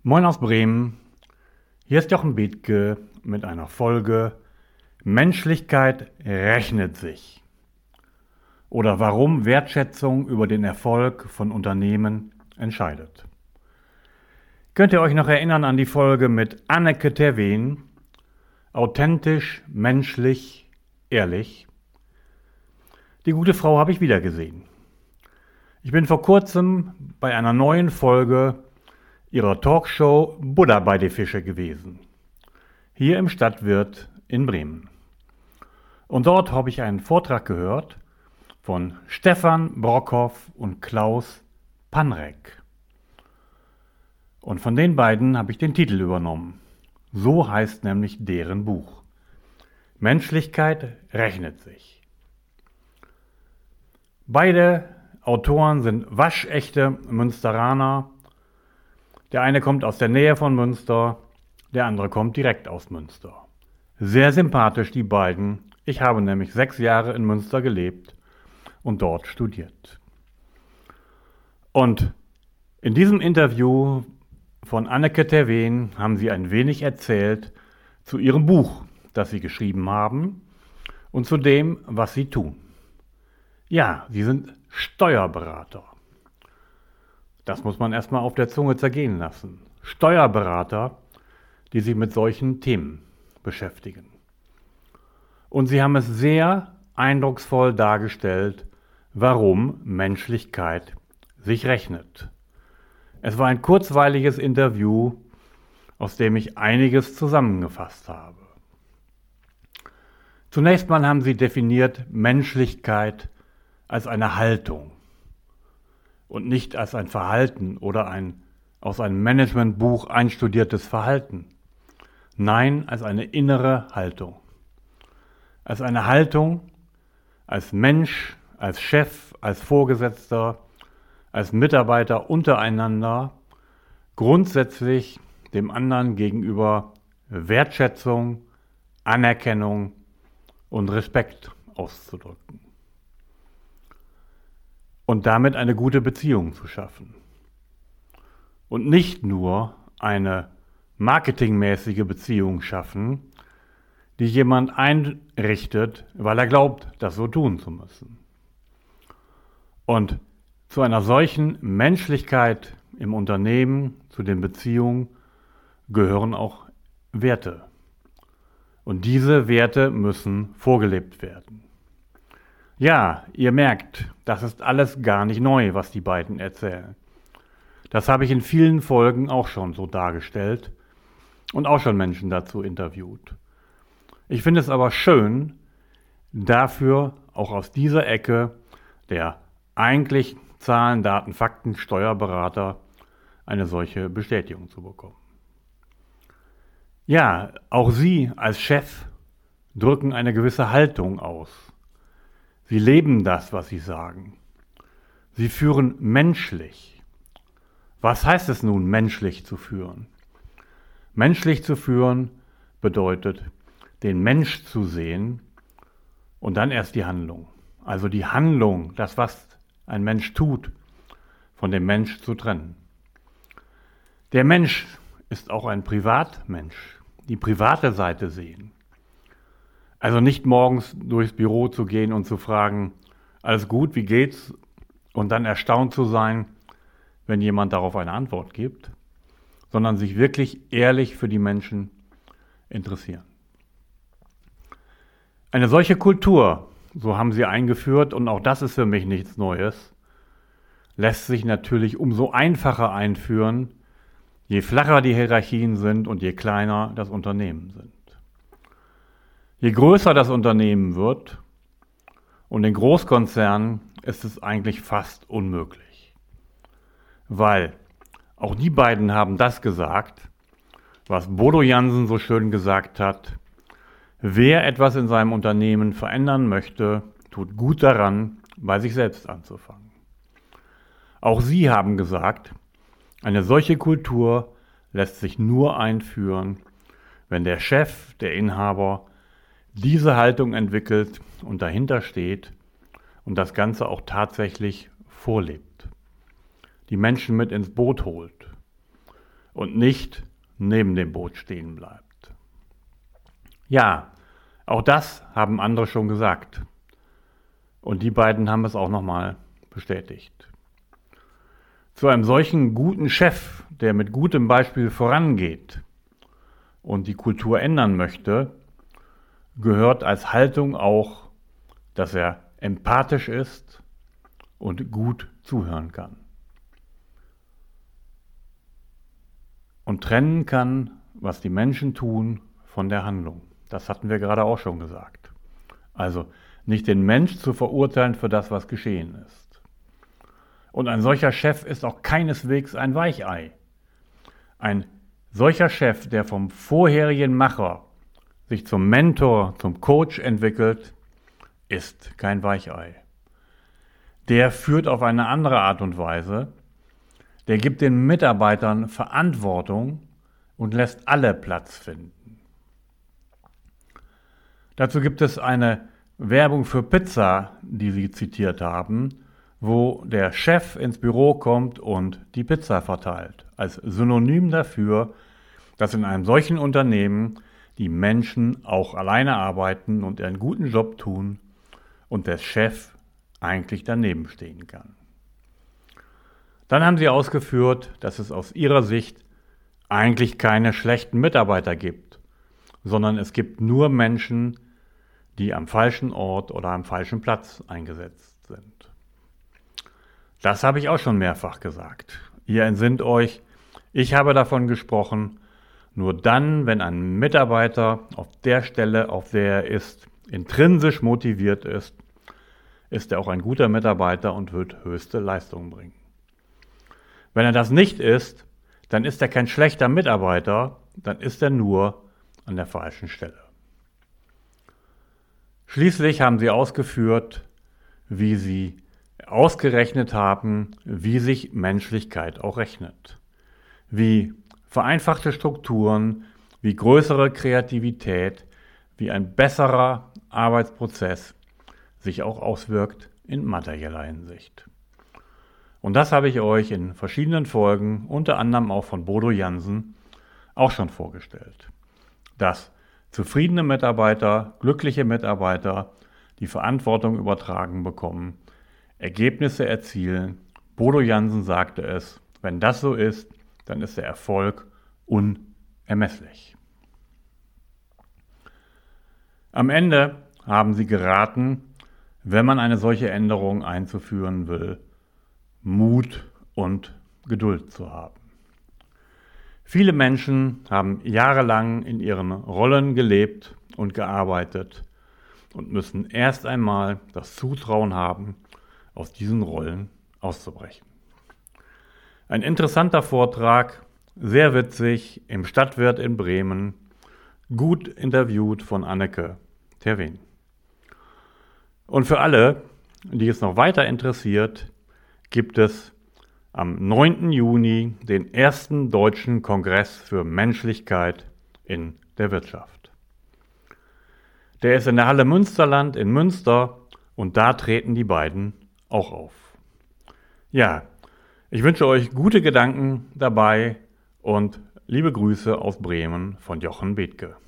Moin aus Bremen, hier ist Jochen Bethke mit einer Folge Menschlichkeit rechnet sich oder warum Wertschätzung über den Erfolg von Unternehmen entscheidet. Könnt ihr euch noch erinnern an die Folge mit Anneke Terwen? Authentisch, menschlich, ehrlich. Die gute Frau habe ich wieder gesehen. Ich bin vor kurzem bei einer neuen Folge ihrer Talkshow Buddha bei die Fische gewesen. Hier im Stadtwirt in Bremen. Und dort habe ich einen Vortrag gehört von Stefan Brockhoff und Klaus Panrek. Und von den beiden habe ich den Titel übernommen. So heißt nämlich deren Buch. Menschlichkeit rechnet sich. Beide Autoren sind waschechte Münsteraner. Der eine kommt aus der Nähe von Münster, der andere kommt direkt aus Münster. Sehr sympathisch die beiden. Ich habe nämlich 6 Jahre in Münster gelebt und dort studiert. Und in diesem Interview von Anneke Terwen haben sie ein wenig erzählt zu ihrem Buch, das sie geschrieben haben und zu dem, was sie tun. Ja, sie sind Steuerberater. Das muss man erstmal auf der Zunge zergehen lassen. Steuerberater, die sich mit solchen Themen beschäftigen. Und sie haben es sehr eindrucksvoll dargestellt, warum Menschlichkeit sich rechnet. Es war ein kurzweiliges Interview, aus dem ich einiges zusammengefasst habe. Zunächst mal haben sie definiert Menschlichkeit als eine Haltung und nicht als ein Verhalten oder ein aus einem Managementbuch einstudiertes Verhalten. Nein, als eine innere Haltung. Als eine Haltung, als Mensch, als Chef, als Vorgesetzter, als Mitarbeiter untereinander, grundsätzlich dem anderen gegenüber Wertschätzung, Anerkennung und Respekt auszudrücken. Und damit eine gute Beziehung zu schaffen. Und nicht nur eine marketingmäßige Beziehung schaffen, die jemand einrichtet, weil er glaubt, das so tun zu müssen. Und zu einer solchen Menschlichkeit im Unternehmen, zu den Beziehungen, gehören auch Werte. Und diese Werte müssen vorgelebt werden. Ja, ihr merkt, das ist alles gar nicht neu, was die beiden erzählen. Das habe ich in vielen Folgen auch schon so dargestellt und auch schon Menschen dazu interviewt. Ich finde es aber schön, dafür auch aus dieser Ecke der eigentlich Zahlen, Daten, Fakten, Steuerberater eine solche Bestätigung zu bekommen. Ja, auch Sie als Chef drücken eine gewisse Haltung aus. Sie leben das, was Sie sagen. Sie führen menschlich. Was heißt es nun, menschlich zu führen? Menschlich zu führen bedeutet, den Mensch zu sehen und dann erst die Handlung. Also die Handlung, das, was ein Mensch tut, von dem Mensch zu trennen. Der Mensch ist auch ein Privatmensch. Die private Seite sehen. Also nicht morgens durchs Büro zu gehen und zu fragen, alles gut, wie geht's? Und dann erstaunt zu sein, wenn jemand darauf eine Antwort gibt, sondern sich wirklich ehrlich für die Menschen interessieren. Eine solche Kultur, so haben sie eingeführt, und auch das ist für mich nichts Neues, lässt sich natürlich umso einfacher einführen, je flacher die Hierarchien sind und je kleiner das Unternehmen sind. Je größer das Unternehmen wird, und in Großkonzernen ist es eigentlich fast unmöglich. Weil auch die beiden haben das gesagt, was Bodo Jansen so schön gesagt hat: Wer etwas in seinem Unternehmen verändern möchte, tut gut daran, bei sich selbst anzufangen. Auch sie haben gesagt, eine solche Kultur lässt sich nur einführen, wenn der Chef, der Inhaber, diese Haltung entwickelt und dahinter steht und das Ganze auch tatsächlich vorlebt. Die Menschen mit ins Boot holt und nicht neben dem Boot stehen bleibt. Ja, auch das haben andere schon gesagt. Und die beiden haben es auch nochmal bestätigt. Zu einem solchen guten Chef, der mit gutem Beispiel vorangeht und die Kultur ändern möchte, gehört als Haltung auch, dass er empathisch ist und gut zuhören kann. Und trennen kann, was die Menschen tun, von der Handlung. Das hatten wir gerade auch schon gesagt. Also nicht den Mensch zu verurteilen für das, was geschehen ist. Und ein solcher Chef ist auch keineswegs ein Weichei. Ein solcher Chef, der vom vorherigen Macher sich zum Mentor, zum Coach entwickelt, ist kein Weichei. Der führt auf eine andere Art und Weise, der gibt den Mitarbeitern Verantwortung und lässt alle Platz finden. Dazu gibt es eine Werbung für Pizza, die Sie zitiert haben, wo der Chef ins Büro kommt und die Pizza verteilt, als Synonym dafür, dass in einem solchen Unternehmen die Menschen auch alleine arbeiten und einen guten Job tun und der Chef eigentlich daneben stehen kann. Dann haben Sie ausgeführt, dass es aus Ihrer Sicht eigentlich keine schlechten Mitarbeiter gibt, sondern es gibt nur Menschen, die am falschen Ort oder am falschen Platz eingesetzt sind. Das habe ich auch schon mehrfach gesagt. Ihr entsinnt euch, ich habe davon gesprochen, nur dann, wenn ein Mitarbeiter auf der Stelle, auf der er ist, intrinsisch motiviert ist, ist er auch ein guter Mitarbeiter und wird höchste Leistung bringen. Wenn er das nicht ist, dann ist er kein schlechter Mitarbeiter, dann ist er nur an der falschen Stelle. Schließlich haben Sie ausgeführt, wie Sie ausgerechnet haben, wie sich Menschlichkeit auch rechnet. Wie vereinfachte Strukturen, wie größere Kreativität, wie ein besserer Arbeitsprozess sich auch auswirkt in materieller Hinsicht. Und das habe ich euch in verschiedenen Folgen, unter anderem auch von Bodo Jansen, auch schon vorgestellt. Dass zufriedene Mitarbeiter, glückliche Mitarbeiter, die Verantwortung übertragen bekommen, Ergebnisse erzielen. Bodo Jansen sagte es, wenn das so ist, dann ist der Erfolg unermesslich. Am Ende haben sie geraten, wenn man eine solche Änderung einzuführen will, Mut und Geduld zu haben. Viele Menschen haben jahrelang in ihren Rollen gelebt und gearbeitet und müssen erst einmal das Zutrauen haben, aus diesen Rollen auszubrechen. Ein interessanter Vortrag, sehr witzig, im Stadtwirt in Bremen, gut interviewt von Anneke Terwen. Und für alle, die es noch weiter interessiert, gibt es am 9. Juni den ersten Deutschen Kongress für Menschlichkeit in der Wirtschaft. Der ist in der Halle Münsterland in Münster und da treten die beiden auch auf. Ja, ich wünsche euch gute Gedanken dabei und liebe Grüße aus Bremen von Jochen Bethke.